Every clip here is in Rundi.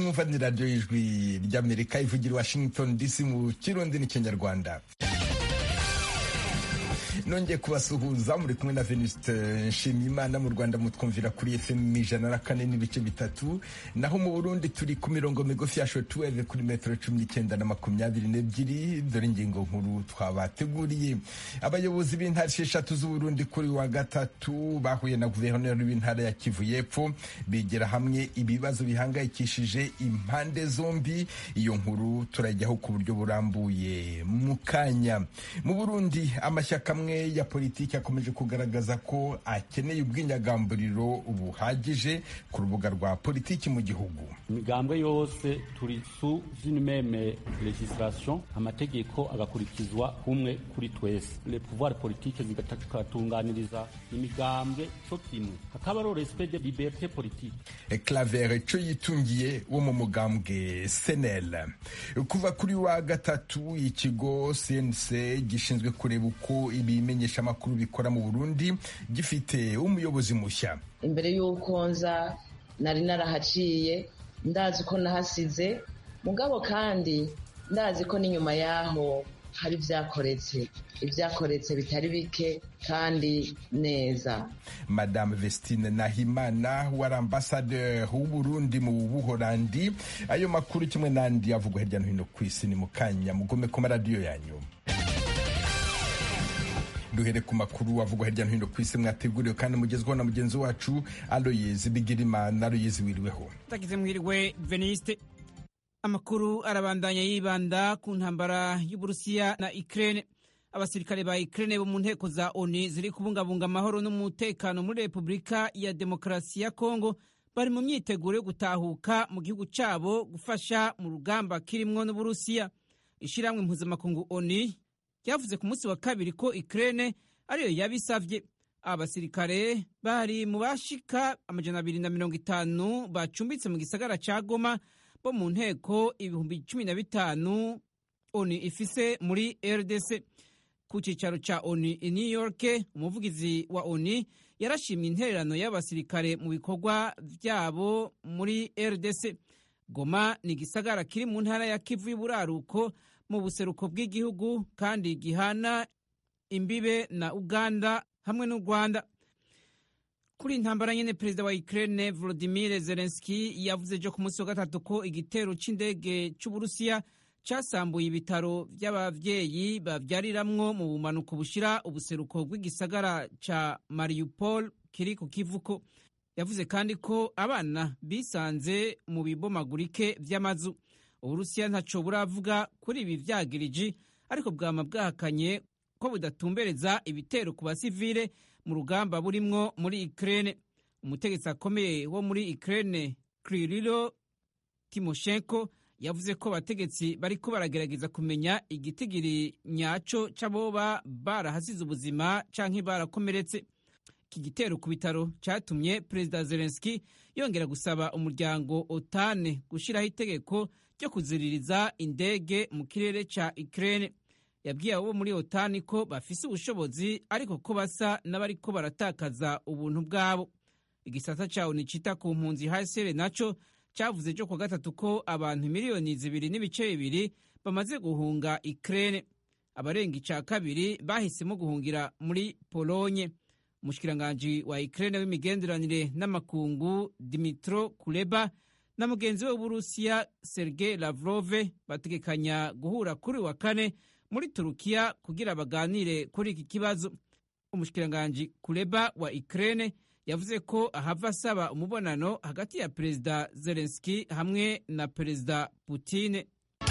mwumva ni radiyo y'ijwi ry'Amerika ivugira Washington DC mu Kirundi n'Ikinyarwanda. Nongeye kubasuhuza muri kumwe na Venuste Nshimiyimana. Mu Rwanda mutwumvira kuri FM 104.3, naho mu Burundi turi ku mirongo migufi ya shortwave kuri metero 19 na 22. Dore ingingo nkuru twabateguriye. Abayobozi b'intara eshatu z'u Burundi kuri wa gatatu bahuye na guverineri w'intara ya Kivu y'Epfo bigera hamwe ibibazo bihangayikishije impande zombi. Iyo nkuru turajyaho ku buryo burambuye mu kanya. Mu Burundi amashyaka amwe ya politiki akomeje kugaragaza ko akeneye ubwinyagamburiro buhagije ku rubuga rwa politiki mu gihugu. Imigambwe yose turi sous une même legislation, amategeko agakurikizwa kumwe kuri twese. Le pouvoir politique zigatatunganiriza imigambwe cyo kimwe, hakaba respect de liberté politique. Claver cyo yitungiye wo mu mugambwe SNL. Kuva kuri wa gatatu ikigo CNC gishinzwe kureba uko ibimenyesha amakuru bikora mu Burundi gifite umuyobozi mushya. Imbere y'uko nza nari narahaciye, ndazi ko nahasize mugabo, kandi ndazi ko n'inyuma yaho hari ibyakoretse bitari bike kandi neza. Madame Vestine Nahimana wari ambassadeur w'u Burundi mu Buholandi. Ayo makuru kimwe n'andi avugwa hirya no hino ku isi ni mu kanya, mugome ku maradiyo yanyu. Duhere ku makuru avugwa hirya no hino ku isi mwateguriwe kandi mugezweho na mugenzi wacu Aloyizi Bigirimana. Aloyizi, wiriweho? Tagize mwiriwe Veniste. Amakuru arabandanya yibanda ku ntambara y'Uburusiya na Ukraine. Abasirikare ba Ukraine bo mu nteko za ONU ziri kubungabunga amahoro n'umutekano muri Repubulika ya Demokarasi ya Kongo bari mu myiteguro yo gutahuka mu gihugu cabo gufasha mu rugamba kirimwo n'Uburusiya. Ishiramwe mpuzamakungu ONU yavuze ku munsi wa kabiri ko Ukraine ariyo yabisavye. Abasirikare bari mu bashika 250 bacumbitse mu gisagara ca Goma bo mu nteko 15,000 ONU ifise muri RDC. Ku cicaro ca ONU i New York, umuvugizi wa ONU yarashimye intererano y'abasirikare mu bikorwa vyabo muri RDC. Goma ni gisagara kiri mu ntara ya Kivu y'Iburaruko mu buseruko bw'igihugu kandi gihana imbibe na Uganda hamwe n'u Rwanda. Kuri intambara nyene, perezida wa Ukraine Volodymyr Zelensky yavuze jo ku munsi wa gatatu ko igitero c'indege c'Uburusiya casambuye ibitaro vy'abavyeyi bavyariramwo mu bumanuko bushira ubuseruko bw'igisagara ca Mariupol kiri ku Kivuko. Yavuze kandi ko abana bisanze mu bibomagurike vy'amazu. Uburusiya ntaco buravuga kuri ibi vyagiriji, ariko bwama bwahakanye ko budatumbereza ibitero ku basivile mu rugamba burimwo muri Ukraine. Umutegetsi akomeye wo muri Ukraine Kirilo Timoshenko yavuze ko abategetsi bariko baragerageza kumenya igitigiri nyaco c'aboba barahasize ubuzima canke barakomeretse. Iki gitero ku bitaro catumye Perezida Zelensky yongera gusaba umuryango OTAN gushiraho itegeko ryo kuziririza indege mu kirere ca Ukraine. Yabwiye abo muri OTAN ko bafise ubushobozi ariko ko basa n'abariko baratakaza ubuntu bwabo. Igisata ca ONU cita ku mpunzi HCR naco cavuze jo ku gatatu ko abantu 2.2 bamaze guhunga Ukraine. Abarenga ica kabiri bahisemo guhungira muri Polonye. Umushikiranganji wa Ukraine w'imigenderanire n'amakungu Dmytro Kuleba na mugenzi we w'Uburusiya Sergei Lavrov bategekanya guhura kuri wa kane muri Turukiya kugira baganire kuri iki kibazo. Umushikiranganji Kuleba wa Ukraine yavuze ko ahava asaba umubonano hagati ya Perezida Zelensky hamwe na Perezida Putin.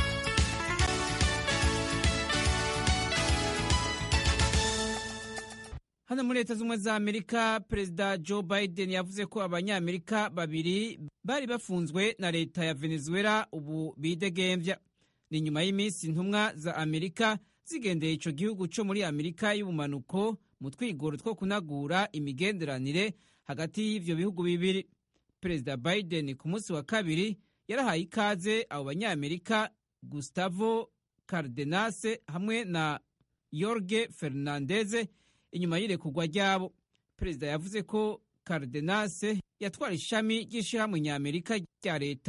Hano muri Leta Zunze za Amerika, Perezida Joe Biden yavuze ko abanyamerika babiri bari bafunzwe na leta ya Venezuela ubu bidegemvya. Ni nyuma y'iminsi intumwa za Amerika zigendeye ico gihugu co muri Amerika y'ubumanuko mu twigoro two kunagura imigenderanire hagati y'ivyo bihugu bibiri. Perezida Biden ku munsi wa kabiri yarahaye ikaze abo banyamerika Gustavo Cardenas hamwe na Jorge Fernandez inyuma y'irekurwa ryabo. Perezida yavuze ko Cardenas yatwara ishami ry'ishirahamwe ny'Amerika rya leta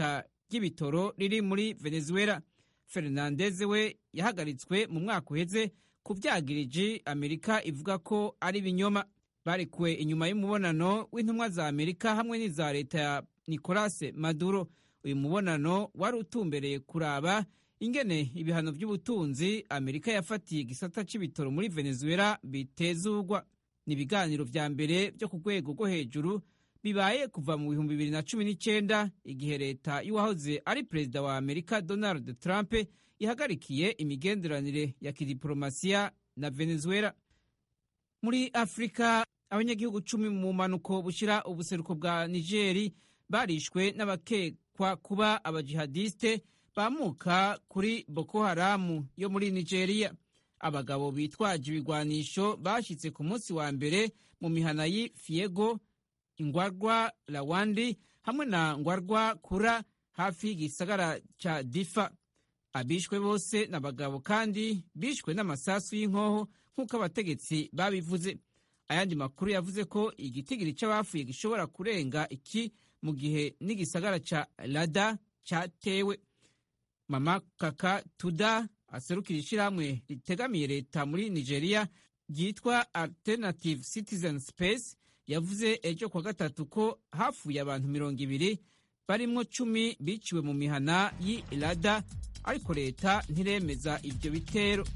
ry'ibitoro riri muri Venezuela. Fernandez we yahagaritswe mu mwaka uheze ku vyagiriji Amerika ivuga ko ari binyoma. Barekuwe inyuma y'umubonano w'intumwa za Amerika hamwe n'iza leta ya Nicolas Maduro. Uyu mubonano wari utumbereye kuraba ingene ibihano by'ubutunzi Amerika yafatiye igisata c'ibitoro muri Venezuela bitezurwa. Ni ibiganiro vya mbere byo ku rwego rwo hejuru bibaye kuva mu 2019 igihe leta y'uwahoze ari perezida wa Amerika Donald Trump ihagarikiye imigenderanire ya kidiplomasiya na Venezuela. Muri Afrika, abanyagihugu 10 mu manuko bushira ubuseruko bwa Nigeri barishwe n'abakekwa kuba abajihadiste bamuka kuri Boko Haram yo muri Nigeria. Abagabo bitwaje ibigwanisho bashitse ku munsi wa mbere mu mihana yi Fiego, Ngwarwa Lawandi hamwe na Ngwarwa Kura hafi y'igisagara ca Difa. Abishwe bose n'abagabo kandi bishwe n'amasasu y'inkoho nk'uko abategetsi babivuze. Ayandi makuru yavuze ko igitigiri c'abafuye gishobora kurenga iki mu gihe n'igisagara ca Lada catewe. Mama Kaka Tuda aserukira ishirahamwe ritegamiye leta muri Nigeria ryitwa Alternative Citizen Space yavuze ejo kwa gatatu ko hafuye abantu 200 barimwo 10 biciwe mu mihana y'Ilada, ariko leta ntiremeza ivyo bitero.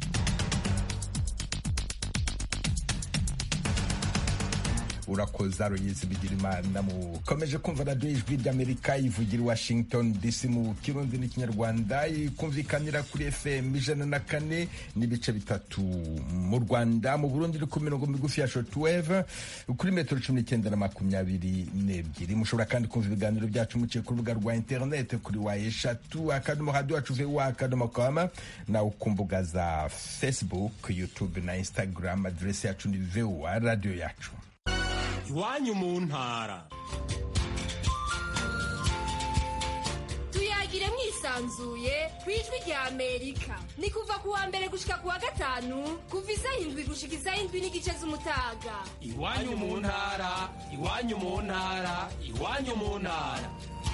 urakoze Aloyizi Bigirimana. Mukomeje kumva radiyo ijwi ry'Amerika ivugira Washington DC mu Kirundi n'Ikinyarwanda, ikumvikanira kuri FM 104.3 mu Rwanda. Mu Burundi iri ku mirongo migufi ya shortwave kuri metero 19 na 22. Mushobora kandi kumva ibiganiro byacu muciye ku rubuga rwa internet kuri wa@radio@com na ukumbuga za Facebook, YouTube na Instagram. Adresi yacu ni VOA Radio yacu. Iwanyu mu ntara. Tuyagire mwisanzuye kwijwi rya Amerika. Ni kuva ku wa mbere gushika ku wa gatanu kuva isaha 7 gushika isaha 7 n'igice z'umutaga. Iwanyu mu ntara, iwanyu mu ntara, iwanyu mu ntara.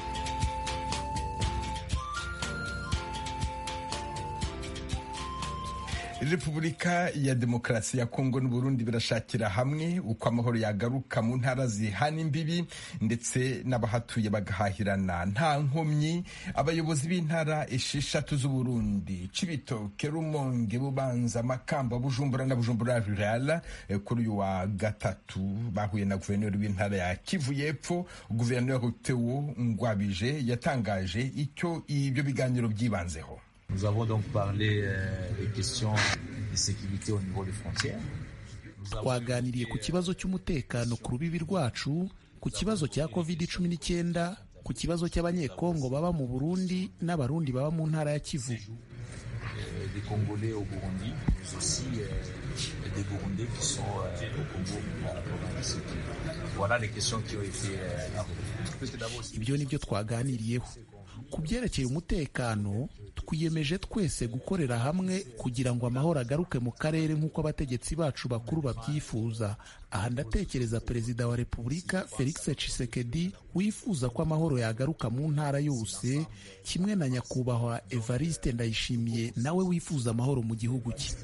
Repubulika ya Demokarasi ya Kongo n'Uburundi birashakira hamwe uko amahoro yagaruka mu ntara zihana imbibi ndetse n'abahatuye bagahahirana nta nkomyi. Abayobozi b'intara 6 z'Uburundi, Cibitoke, Rumonge, Bubanza, Makamba, Bujumbura na Bujumbura Rural, kuri uyu wa gatatu bahuye na guverineri w'intara ya Kivu y'Epfo. Guverineri Theo Ngwabije yatangaje icyo ibyo biganiro byibanzeho. Nous avons donc parlé des questions de sécurité au niveau des frontières. Twaganiriye ku kibazo cy'umutekano ku rubibi rwacu, ku kibazo cya COVID-19, ku kibazo cy'abanyekongo baba mu Burundi n'abarundi baba mu ntara ya Kivu. Des Congolais au Burundi, mais aussi des Burundais qui sont au Congo à la province. Voilà les questions qui ont été abordées. Ibyo nibyo twaganiriyeho. Ku byerekeye umutekano, twiyemeje twese gukorera hamwe kugira ngo amahoro agaruke mu karere nk'uko abategetsi bacu bakuru babyifuza. Aha ndatekereza Perezida wa Repubulika Felix Tshisekedi wifuza ko amahoro yagaruka mu ntara yose, kimwe na Nyakubahwa Evariste Ndayishimiye nawe wifuza amahoro mu gihugu cye.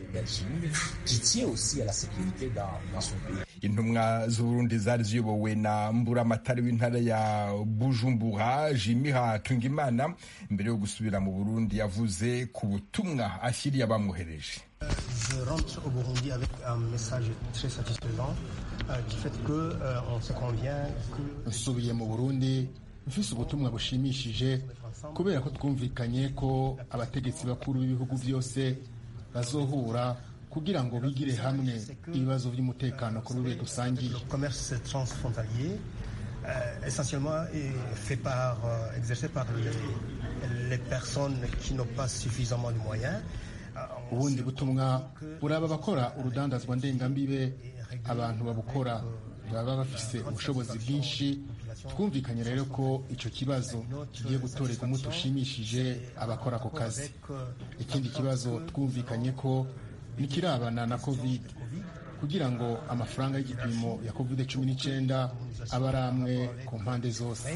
Intumwa z'Uburundi zari ziyobowe na Mburamatari w'intara ya Bujumbura Jimmy Hatungimana mbere yo gusubira mu Burundi yavuze ku butumwa ashyiriye abamwohereje. Je rentre au Burundi avec un message très satisfaisant du fait que on se convient que nsubiye mu Burundi mfise ubutumwa bushimishije kubera ko twumvikanye ko abategetsi bakuru b'ibihugu byose bazohura kugira ngo bigire hamwe ibibazo by'umutekano kuri rwego rusangiye. Le commerce transfrontalier essentiellement exercé par les personnes qui n'ont pas suffisamment de moyens. Ubundi butumwa buraba bakora urudandazwa ndengambibe, abantu babukora baba bafise ubushobozi bwinshi. Twumvikanye rero ko icyo kibazo kigiye gutorerwa umuti ushimishije abakora ako kazi. Ikindi kibazo twumvikanye ko nikirabana na COVID kugira ngo amafaranga y'igipimo ya COVID-19 aba ari amwe ku mpande zose.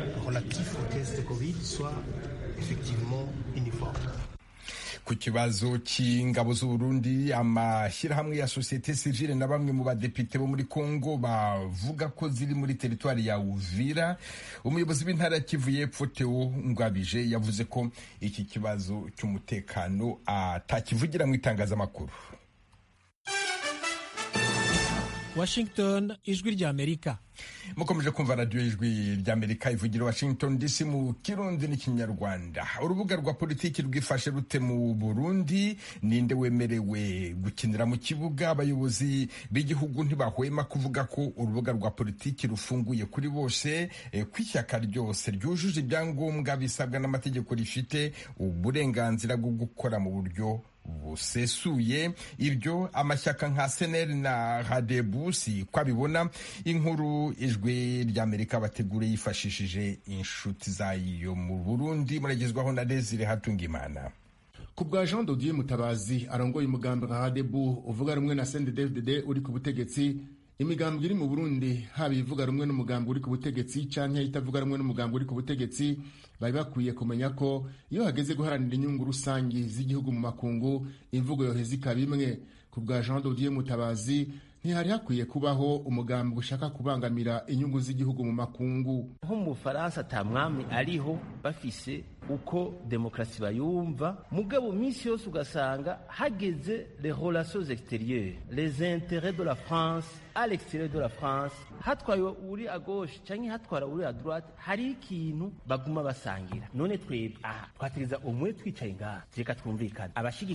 Ku kibazo cy'ingabo z'u Burundi, amashyirahamwe ya societe civile na bamwe mu badepite bo muri Kongo bavuga ko ziri muri teritwari ya Uvira. Umuyobozi w'intara ya Kivu y'Epfo Theo Ngwabije yavuze ko iki kibazo cy'umutekano atakivugira mu itangazamakuru. Washington, ijwi ry'Amerika. Mukomeje kumva radio ijwi ry'Amerika ivugira Washington DC mu Kirundi n'Ikinyarwanda. Urubuga rwa politiki rwifashe rute mu Burundi? Ninde wemerewe gukinira mu kibuga? Abayobozi b'igihugu ntibahwema kuvuga ko urubuga rwa politiki rufunguye kuri bose, kw'ishyaka ryose ryujuje ibyangombwa bisabwa n'amategeko rifite uburenganzira bwo gukora mu buryo busesuye. Ibyo amashyaka nka CNL na Radebusi kwabibona. Inkuru ijwi ry'Amerika bategure yifashishije inshuti zayo mu Burundi, muragezwaho na Desire Hatungimana. Ku bwa Jean Dodier Mutabazi arongoye umugambi nka Radebu uvuga rumwe na CNDD-FDD uri ku butegetsi, imigambi iri mu Burundi haba ivuga rumwe n'umugambi uri ku butegetsi canke itavuga rumwe n'umugambi uri ku butegetsi, bari bakwiye kumenya ko iyo hageze guharanira inyungu rusangi z'igihugu mu makungu, imvugo yoheza ikaba imwe. Ku bwa Jean Dodier Mutabazi ntihari hakwiye kubaho umugambi ushaka kubangamira inyungu z'igihugu mu makungu. Nko mu Faransa ata mwami ariho bafise uko demokrasi bayumva, mugabo minsi yose ugasanga hageze les relations extérieures, les intérêts de la France à l'extérieur de la France, hatwaye uri à gauche canke hatwara uri à droite, hari ikintu baguma basangira. None twebwe twategeza umwe twicaye ngaha, reka twumvikana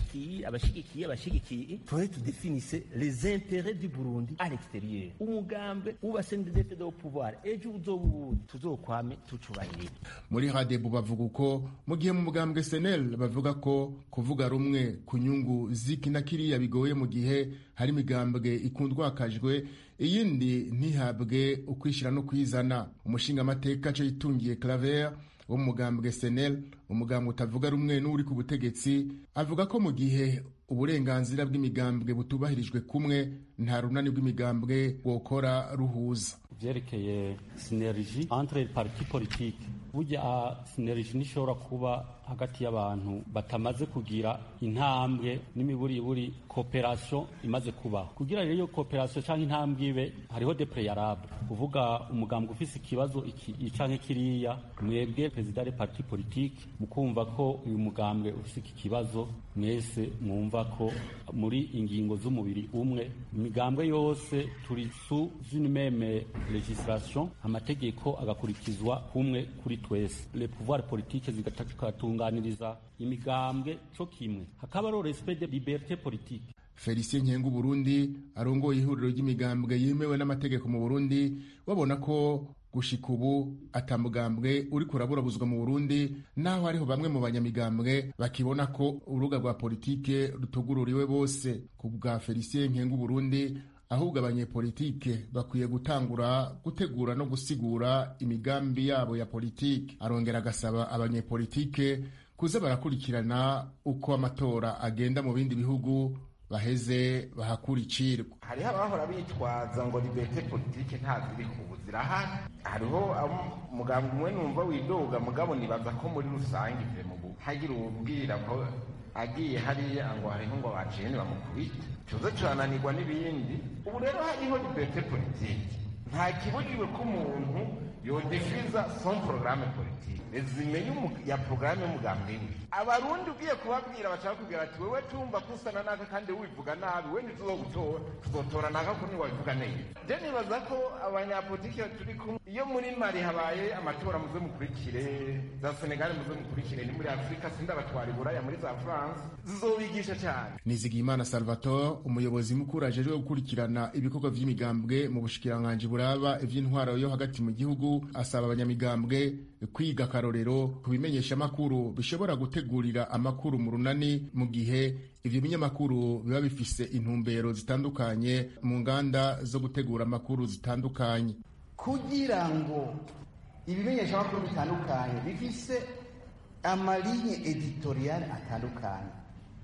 abashigikiye tore tudefinisse les intérêts du Burundi à l'extérieur. Umugambe uba CNDD-FDD au pouvoir ejo uzobundi tuzokwame tucubahiriza. Muri Radebu bavuga uko mu gihe mu mugambwe CNL bavuga ko kuvuga rumwe ku nyungu ziki na kiriya bigoye mu gihe hari imigambwe ikundwakajwe, iyindi ntihabwe ukwishira no kwizana. Umushinga amateka cyo yitungiye Claver wo mu mugambwe CNL, umugambwe utavuga rumwe n'uri ku butegetsi, avuga ko mu gihe uburenganzira bw'imigambwe butubahirijwe kumwe, nta runani rw'imigambwe wokora ruhuza. Vyerekeye synergie entre les partis politiques, burya synergie nishobora kuba hagati y'abantu batamaze kugira intambwe n'imiburiburi cooperation imaze kubaho. Kugira rero iyo cooperation canke intambwe ibe, hariho des préalables. Kuvuga umugambwe ufise ikibazo iki canke kiriya, mwebwe president des partis politiques mukumva ko uyu mugambwe ufise iki kibazo, mwese mwumva ko muri ingingo z'umubiri umwe, imigambwe yose turi sous une même legislation, amategeko agakurikizwa umwe kuri twese. Les pouvoirs politiques zigatatunganiriza imigambwe co kimwe, hakaba ro respect de liberté politique. Felicien Nkengu Burundi arongoye ihuriro ry'imigambwe yemewe n'amategeko mu Burundi, babona ko gushika ubu atamugambwe uri kuraburabuzwa mu Burundi, naho hariho bamwe mu banyamigambwe bakibona ko urubuga rwa politike rutugururiwe bose. Ku bwa Felicien Nkengu Burundi, ahubwo abanyepolitike bakwiye gutangura gutegura no gusigura imigambi yabo ya politike. Arongera agasaba abanyepolitike kuza barakurikirana uko amatora agenda mu bindi bihugu, baheze bahakurikirwa. Hariho abahora bitwaza ngo liberté politique ntaziriho, zirahari. Hariho umugambi umwe numva widoga, mugabo nibaza ko muri rusange ivye mu hagira ubwira ko agiye hariya ngo hariho ngo baciye bamukubita, tuze turananirwa n'ibindi. Ubu rero hariho liberté politique, nta kibujijwe ko umuntu yodefiza son programme politique, resume ya programme y'umugambi we. Abarundi ugiye kubabwira bashaka kugira ati wewe tumva kusana naka kandi wivuga nabi, we ntizogutora, tuzotora naka ko ni wavuga neza. Je nibaza ko abanyapolitike turi kumwe, iyo muri Mali habaye amatora muze mukurikire, za Senegal muze mukurikire, ni muri Afrika sindabatwara Buraya muri za France, zizobigisha cyane. Nizigiyimana Salvatore, umuyobozi mukuru ajejwe gukurikirana ibikorwa vy'imigambwe mu bushikiranganje buraba ivy'intwaro yo hagati mu gihugu, asaba abanyamigambwe kwiga akarorero kubimenyesha amakuru bishobora gutegurira amakuru mu runani, mu gihe ivyo binyamakuru biba bifise intumbero zitandukanye mu nganda zo gutegura amakuru zitandukanye. Kugira ngo ibimenyesha amakuru bitandukanye bifise amalinye editorial atandukanye,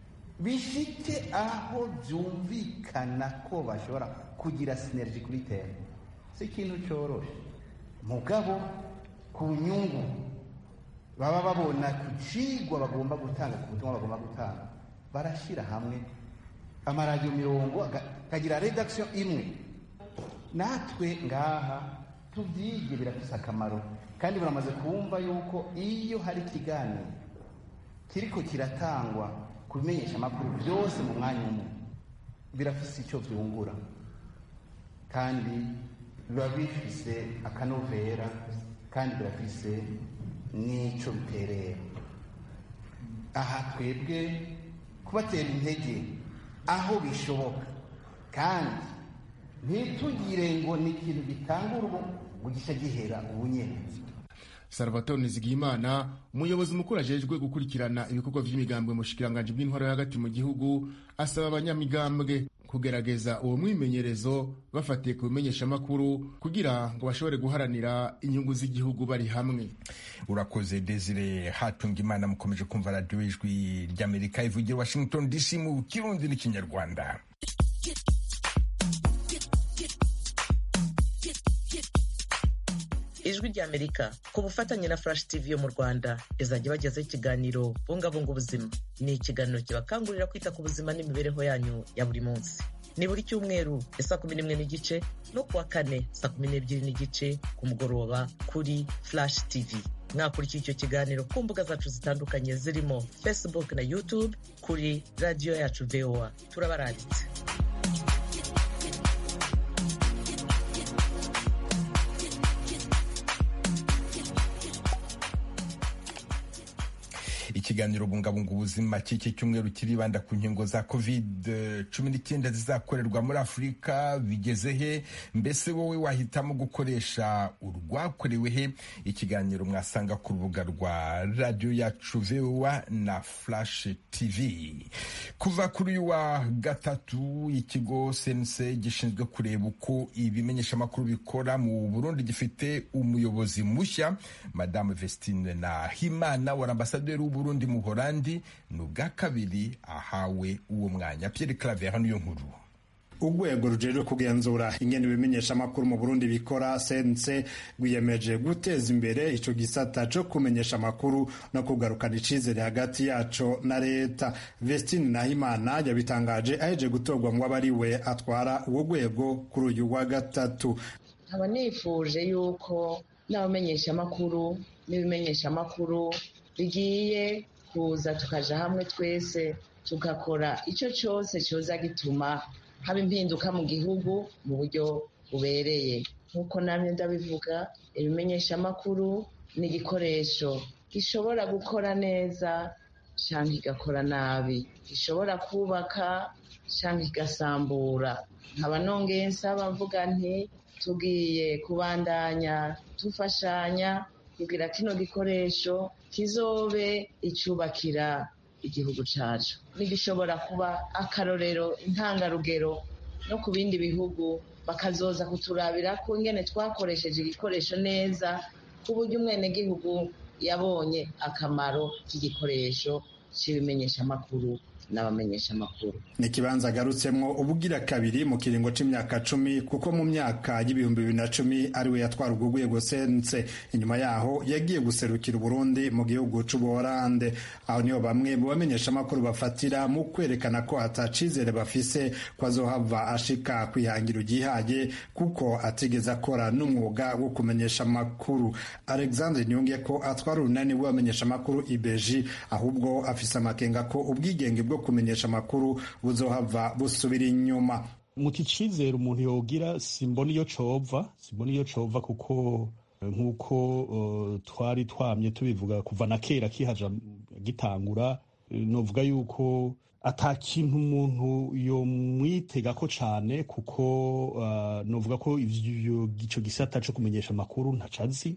bishike aho byumvikana ko bashobora kugira sinergi kuri tere. Si ikintu cyoroshe mugabo ku nyungu baba babona ku cigwa bagomba gutanga, ku butumwa bagomba gutanga, barashyira hamwe amaradiyo 10 akagira redaction imwe. Natwe ngaha tubyige birafise akamaro, kandi buramaze kumva yuko iyo hari ikiganiro kiriko kiratangwa kubimenyesha amakuru byose mu mwanya umwe birafise icyo byungura, kandi biba bifise akanovera, kandi birafise n'icyo biterera. Aha twebwe kubatera intege aho bishoboka, kandi ntitugire ngo ni ikintu gitanga urugo ngo gisha gihera ubunyene. Salvatore Nizigiyimana, umuyobozi mukuru ajejwe gukurikirana ibikorwa by'imigambwe mu bushikiranganje bw'intwaro hagati mu gihugu, asaba abanyamigambwe kugerageza uwo mwimenyerezo bafatiye ku bimenyesha makuru kugira ngo bashobore guharanira inyungu z'igihugu bari hamwe. Urakoze Desire Hatungimana. Mukomeje kumva radio Ijwi ry'Amerika ivugira Washington DC mu Kirundi n'Ikinyarwanda. Ijwi ry'Amerika ku bufatanye na Flash TV yo mu Rwanda izajya bagezaho ikiganiro bungabunga ubuzima. Ni ikiganiro kibakangurira kwita ku buzima n'imibereho yanyu ya buri munsi. Ni buri cyumweru saa 11:30 no kuwa kane saa 12:30 ku mugoroba kuri Flash TV. Mwakurikira icyo kiganiro ku mbuga zacu zitandukanye zirimo Facebook na YouTube kuri radio yacu VOA. Turabaranditse. Ikiganiro bungabunga ubuzima cy'iki cyumweru kiribanda ku nkingo za COVID-19 zizakorerwa muri Afurika bigeze he? Mbese wowe wahitamo gukoresha urwakorewe he? Ikiganiro mwasanga ku rubuga rwa radio yacu VOA na Flash TV. Kuva kuri uyu wa gatatu, ikigo CNC gishinzwe kureba uko ibimenyesha makuru bikora mu Burundi gifite umuyobozi mushya, Madame Vestine Nahimana, wa ambasaderi Burundi mu Buholandi, n'ubwa kabiri ahawe uwo mwanya. Pierre Claver hano yo nkuru. Urwego rujejwe kugenzura ingene ibimenyesha makuru mu Burundi bikora CNC rwiyemeje guteza imbere ico gisata cyo kumenyesha makuru no kugarukana icizere hagati yaco na leta. Vestine Nahimana yabitangaje aheje gutorwa ngo abariwe atwara uwo rwego kuri uyu wa gatatu. Aba nifuje yuko n'abamenyesha makuru n'ibimenyesha makuru bigiye kuza tukaja hamwe twese tugakora icyo cyose cyoza gituma haba impinduka mu gihugu mu buryo bubereye. Nk'uko namwe ndabivuga, ibimenyesha makuru ni igikoresho gishobora gukora neza cyangwa igakora nabi, gishobora kubaka cyangwa igasambura. Nkaba nongeye nsaba mvuga nti tugiye kubandanya tufashanya kugira kino gikoresho kizobe icubakira igihugu cacu, nigishobora kuba akarorero intangarugero no ku bindi bihugu bakazoza kuturabira ko ingene twakoresheje igikoresho neza, ku buryo umwenegihugu yabonye akamaro k'igikoresho c'ibimenyesha makuru n'abamenyesha makuru. Ni kibanza garutsemwo ubugira kabiri mu kiringo c'imyaka 10, kuko mu myaka y'ibihumbi 2010 ariwe yatwara urwo rwego CNC. Inyuma yaho yagiye guserukira Burundi mu gihugu c'Ubuholande. Aho niho bamwe mu bamenyesha makuru bafatira mu kwerekana ko atacizere bafise ko azohava ashika kwihangira ugihaye, kuko atigeze akora n'umwuga wo kumenyesha makuru. Alexandre Nyonge ko atwara urunani rw'abamenyesha makuru IBG, ahubwo afise amakenga ko ubwigenge bwo kumenyesha makuru buzohava busubira inyuma. Muti cizere umuntu yogira simbona iyo cova kuko nkuko twari twamye tubivuga kuva na kera kihaja gitangura, novuga yuko atakintu umuntu yo mwitega ko cane, kuko novuga ko ico gisata co kumenyesha makuru ntacazi,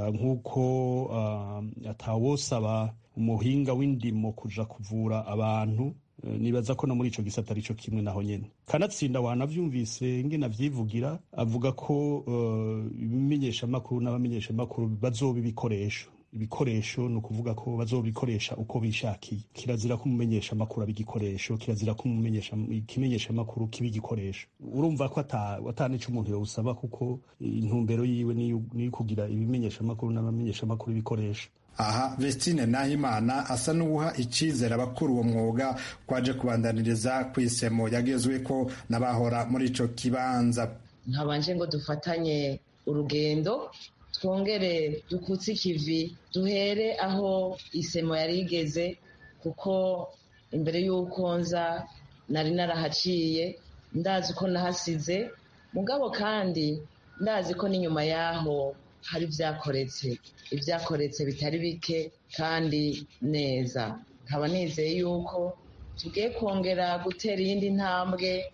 nkuko atawosaba umuhinga w'indimo kuja kuvura abantu. Nibaza ko no muri ico gisata arico kimwe naho nyene. Kanatsinda wanavyumvise ngena vyivugira avuga ko ibimenyesha makuru n'abamenyesha makuru bazoba ibikoresho. ibikoresho ni ukuvuga ko bazobikoresha uko bishakiye. Kirazira ko umumenyesha amakuru aba igikoresho, kirazira ko ikimenyesha amakuru kiba igikoresho. Urumva ko atanico umuntu yawusaba, kuko intumbero yiwe ni kugira ibimenyesha amakuru n'abamenyesha amakuru ibikoresho. Aha Vestine Nahimana asa n'uwuha icizere abakuru uwo mwuga kwaje kubandaniriza kw'isemo yagezweko n'abahora muri ico kibanza. Nkabanje ngo dufatanye urugendo, twongere dukutse ikivi, duhere aho isemo yari igeze, kuko imbere y'uko nza nari narahaciye, ndazi ko nahasize mugabo, kandi ndazi ko n'inyuma yaho hari ibyakoretse bitari bike kandi neza. Nkaba nizeye yuko tugiye kongera gutera iyindi ntambwe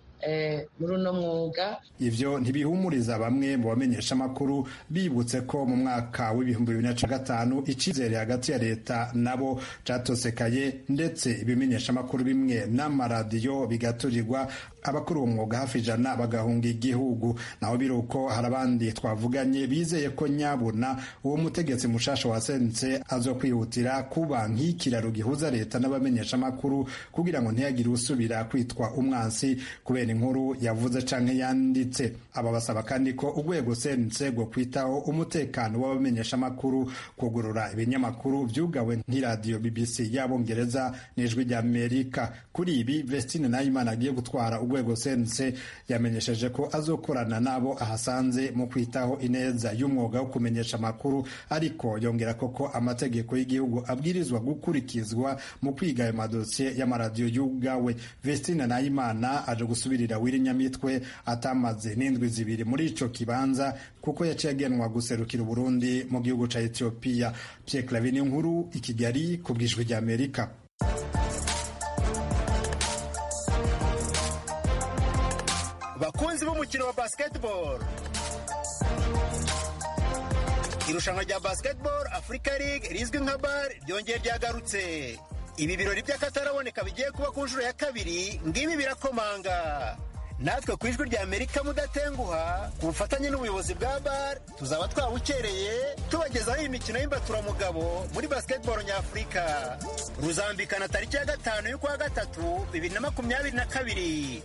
muri uno mwuga. Ivyo ntibihumuriza bamwe mu bamenyesha amakuru, bibutse ko mu mwaka w'2015 icizere hagati ya leta nabo catosekaye, ndetse ibimenyesha amakuru bimwe n'amaradiyo bigaturirwa, abakuru umwuga hafi ijana bagahunga igihugu. Naho biruko hari abandi twavuganye bizeye ko nyabuna uwo mutegetsi mushasha wasense azokwihutira kuba nk'ikiraro gihuza leta n'abamenyesha amakuru, kugira ngo ntiyagire usubira kwitwa umwansi kubera inkuru yavuze canke yanditse. Aba basaba kandi ko urwego sense rwo kwitaho umutekano w'abamenyesha amakuru, kugurura ibinyamakuru vyugawe nk'iradiyo BBC y'Abongereza n'Ijwi ry'Amerika. Kuri ibi Vestine Nahimana agiye gutwara urwego sense yamenyesheje ko azokorana nabo ahasanze mu kwitaho ineza y'umwuga wo kumenyesha amakuru, ariko yongera ko amategeko y'igihugu abwirizwa gukurikizwa mu kwiga ayo madosiye y'amaradiyo y'ugawe. Vestine Nahimana aje gusubirira Wirinyamitwe atamaze n'indwi zibiri muri ico kibanza, kuko yaciye agenwa guserukira Burundi mu gihugu ca Ethiopia. Pierre Clavin Nkuru, i Kigali ku bw'Ijwi ry'Amerika. Bakunzi b'umukino wa basketball, irushanwa rya Basketball Africa League rizwi nka BAL ryongeye ryagarutse. Ibi birori by'akataraboneka bigiye kuba ku nshuro ya kabiri, ngibi birakomanga. Natwe ku Ijwi ry'Amerika mudatenguha, ku bufatanye n'ubuyobozi bwa BAL, tuzaba twabukereye tubagezaho iyi mikino y'imbaturamugabo muri basketball nyafurika. Ruzambikana tariki ya 5 y'ukwa gatatu 2022.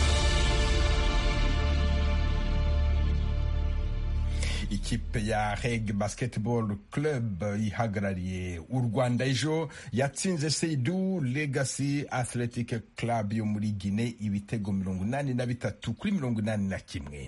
Ikipe ya Reg Basketball Club ihagarariye u Rwanda ejo yatsinze Seydou Legacy Athletic Club yo muri Guinea ibitego 83 kuri 81.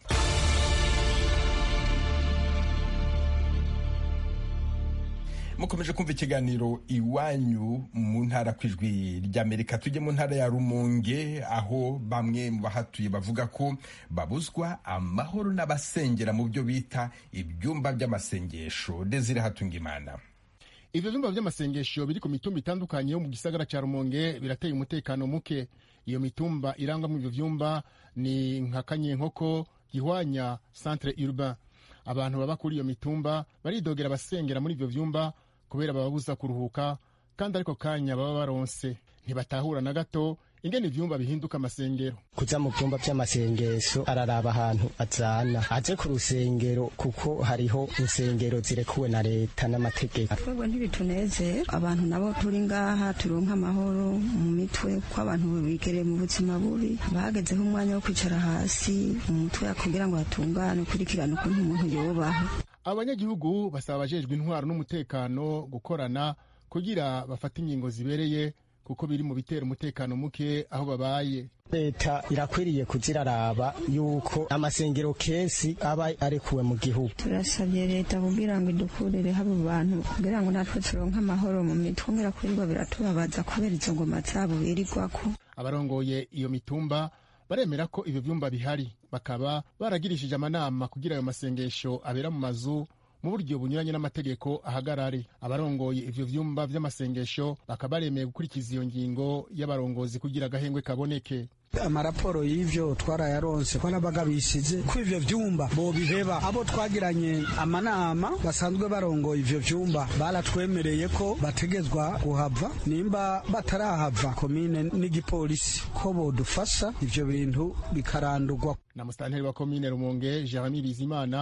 Mukomeje kumva ikiganiro iwanyu mu ntara kw'Ijwi ry'Amerika. Tujye mu ntara ya Rumonge, aho bamwe mu bahatuye bavuga ko babuzwa amahoro n'abasengera mu byo bita ibyumba by'amasengesho. Desire Hatungimana. Ivyo vyumba vy'amasengesho biri ku mitumba itandukanye yo mu gisagara ca Rumonge birateye umutekano muke. Iyo mitumba irangwa mu ivyo vyumba ni nka Kanyenkoko, Gihwanya, Centre Urbain. Abantu baba kuri iyo mitumba baridogera abasengera muri ivyo vyumba kubera bababuza kuruhuka, kandi ariko kanya baba baronse. Ntibatahura na gato ingene ivyumba bihinduka amasengero. Kuza mu vyumba vy'amasengesho araraba ahantu azana aje ku rusengero, kuko hariho insengero zirekuwe na leta n'amategeko. Twebwe ntibituneze, abantu nabo turi ngaha turonka amahoro mu mitwe, ko abantu bigereye mu buzima bubi, bagezeho umwanya wo kwicara hasi mu mutwe kugira ngo batungane ukurikirana ukuntu umuntu yobaho. Abanyagihugu basaba abajejwe intwaro n'umutekano gukorana kugira bafate ingingo zibereye, kuko biri mu bitera umutekano muke aho babaye. Leta irakwiriye kuziraraba yuko amasengero kenshi aba arekuwe mu gihugu. Turasabye leta kugira ngo idukurire habo bantu, kugira ngo natwe turonke amahoro mu mitwe, ngira kwirirwa biratubabaza kubera izo ngoma zabo birirwako. Abarongoye iyo mitumba baremera ko ivyo vyumba bihari, bakaba baragirishije amanama kugira ayo masengesho abera mu mazu mu buryo bunyuranye n'amategeko ahagarare. Abarongoye ivyo vyumba vy'amasengesho bakaba baremeye gukurikiza iyo ngingo y'abarongozi kugira agahengwe kaboneke. Amaraporo y'ivyo twarayaronse ko nabagabishije ko ivyo vyumba bobiheba. Abo twagiranye amanama basanzwe barongoye ivyo vyumba baratwemereye ko bategezwa kuhava, nimba batarahava komine n'igipolisi ko bodufasha ivyo bintu bikarandurwa. Na mustanteri wa komine Rumonge Jeremy Bizimana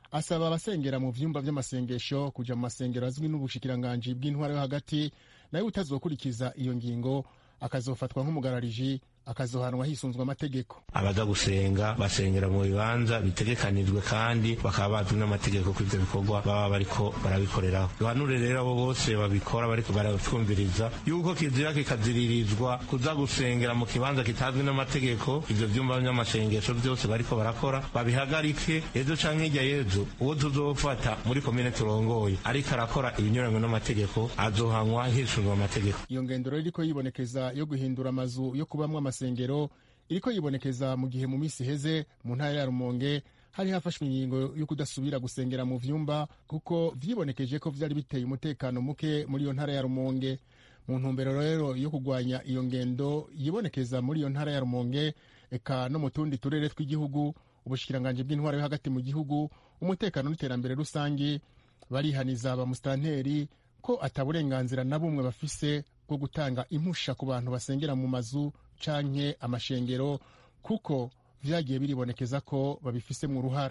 asaba abasengera mu vyumba vy'amasengesho kuja mu masengero azwi n'ubushikiranganji bw'intwaro yo hagati, nayo utazokurikiza iyo ngingo akazofatwa nk'umugarariji, akazohanwa hisunzwe amategeko. Abaza gusenga basengera mu bibanza bitegekanijwe kandi bakaba bazwi n'amategeko ko ivyo bikorwa baba bariko barabikoreraho. Duhanure rero abo bose babikora bariko baratwumviriza yuko kizira kikaziririzwa kuza gusengera mu kibanza kitazwi n'amategeko. Ivyo vyumba vy'amasengesho vyose bariko barakora babihagarike, ejo canke hirya y'ejo uwo tuzofata muri komine turongoye ariko arakora ibinyuranywe n'amategeko azohanwa hisunzwe amategeko. Iyo ngendo rero iriko yibonekeza yo guhindura amazu yo kubamwo amasengero iriko yibonekeza mu gihe mu misi heze mu ntara ya Rumonge hari hafashwe ingingo yo kudasubira gusengera mu vyumba kuko vyibonekeje ko vyari biteye umutekano muke muri iyo ntara ya Rumonge. Mu ntumbero rero yo kugwanya iyo ngendo yibonekeza muri iyo ntara ya Rumonge eka no mu tundi turere tw'igihugu, ubushikiranganji bw'intwaro yo hagati mu gihugu, umutekano n'iterambere rusangi barihaniza abamustanteri ko ataburenganzira na bumwe bafise bwo gutanga impusha ku bantu basengera mu mazu canke amashengero kuko vyagiye biribonekeza ko babifise mu ruhara.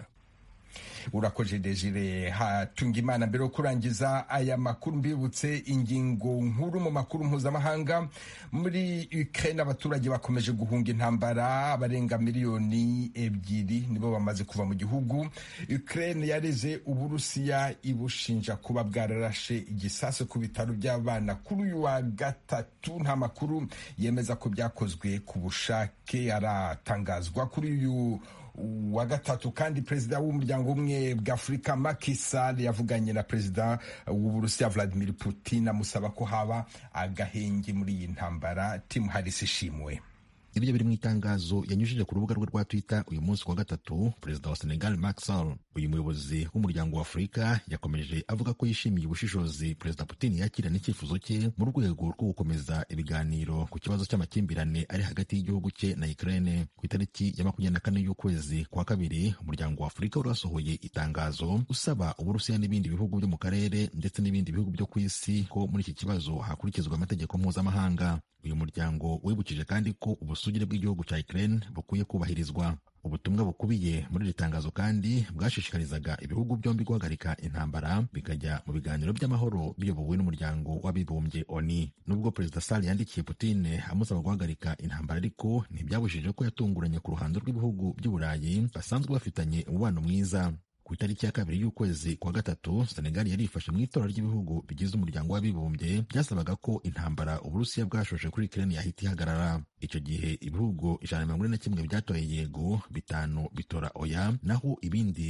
Urakoze Desire Hatungimana. Mbere yo kurangiza aya makuru mbibutse ingingo nkuru mu makuru mpuzamahanga. Muri Ukraine abaturage bakomeje guhunga intambara, abarenga miliyoni 2 nibo bamaze kuva mu gihugu. Ukraine yareze Uburusiya ibushinja kuba bwararashe igisasu ku bitaro by'abana kuri uyu wa gatatu. Nta makuru yemeza ko byakozwe ku bushake aratangazwa kuri uyu wa gatatu. Kandi perezida w'umuryango umwe bwa Afurika Macky Sall yavuganye na perezida w'Uburusiya Vladimir Putin amusaba ko haba agahenge muri iyi ntambara. Tim Harris ishimwe. Ibyo biri mu itangazo yanyujije ku rubuga rwe rwa Twitter uyu munsi wa gatatu. Perezida wa Senegal Macky Sall, uyu muyobozi w'umuryango wa Afurika, yakomeje avuga ko yishimiye ubushishozi Perezida Putin yakira n'icyifuzo cye mu rwego rwo gukomeza ibiganiro ku kibazo cy'amakimbirane ari hagati y'igihugu cye na Ukraine. Ku itariki ya 24 y'ukwezi kwa kabiri, umuryango wa Afurika urasohoye itangazo usaba Uburusiya n'ibindi bihugu byo mu karere ndetse n'ibindi bihugu byo ku isi ko muri iki kibazo hakurikizwa amategeko mpuzamahanga. Uyu muryango wibukije kandi ko ubusugire bw'igihugu cya Ukraine bukwiye kubahirizwa. Ubutumwa bukubiye muri iri tangazo kandi bwashishikarizaga ibihugu byombi guhagarika intambara bikajya mu biganiro by'amahoro biyobowe n'umuryango w'abibumbye ONU. Nubwo Perezida Sall yandikiye Putin amusaba guhagarika intambara, ariko ntibyabujije ko yatunguranye ku ruhando rw'ibihugu by'Uburayi basanzwe bafitanye umubano mwiza. Ku itariki ya 2 y'ukwezi kwa gatatu, Senegal yarifashe mu itora ry'ibihugu bigize umuryango w'abibumbye byasabaga ko intambara Uburusiya bwashoshe kuri Ukraine yahita ihagarara. Icyo gihe ibihugu 141 byatoye yego, 5 bitora oya, naho ibindi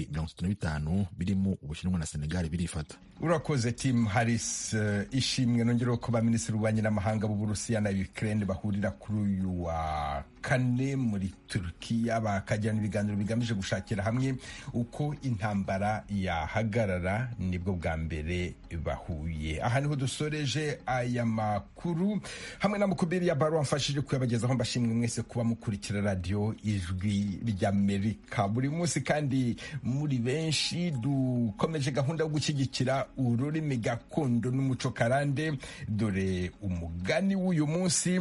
65 birimo Ubushinwa na Senegal birifata. Urakoze Tim Harris ishimwe. Nongera ko ba minisitiri w'ububanyi n'amahanga b'Uburusiya na Ukraine bahurira kuri uyu wa kane muri Turkiya bakajyana ibiganiro bigamije gushakira hamwe uko intambara yahagarara. Nibwo bwa mbere bahuye. Aha niho dusoreje aya makuru hamwe na Mukubiri ya Baro amfashije kuyabagezaho. Mbashimwe mwese kuba mukurikira radio Ijwi ry'Amerika buri munsi kandi muri benshi. Dukomeje gahunda yo gushyigikira ururimi gakondo n'umuco karande. Dore umugani w'uyu munsi: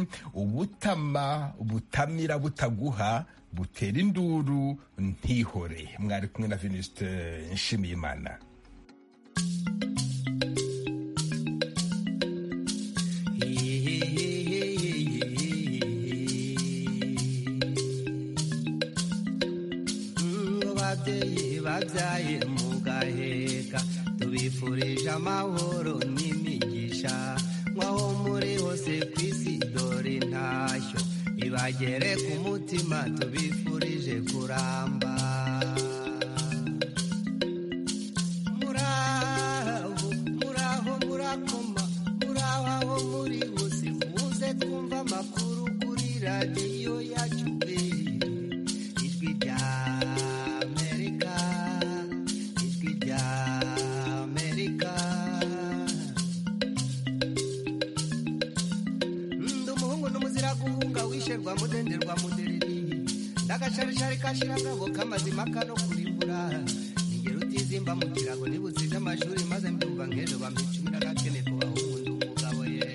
ubutama butamira butaguha butera induru ntihore. Mwari kumwe na Venuste Nshimiyimana. Babyaye mugaheka tubifurije amahoro n'imigisha mwaho muri hose ku isi. Dore ntashyo ibagere ku mutima tubifurije kuramba. Muraho murakoma, muraho aho muri hose, muze twumva amakuru kuri radiyo yacu Ijwi rya rwa mudenderwa mudereri ndagacarishari kashiragabo kamazima kano kurimbura ningero utizimba mu kirago nibutsize amashuri maze mbyumva nk'ejo bambicumi n'agakene kubaho umuntu umugabo ye.